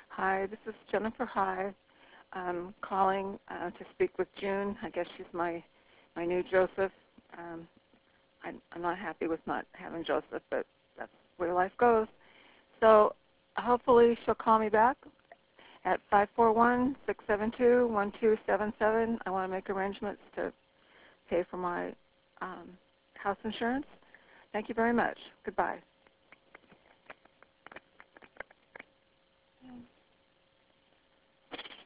Hi, this is Jennifer High. I'm calling to speak with June. I guess she's my new Joseph. I'm not happy with not having Joseph, but that's where life goes. So hopefully she'll call me back at 541-672-1277. I want to make arrangements to pay for my house insurance. Thank you very much. Goodbye.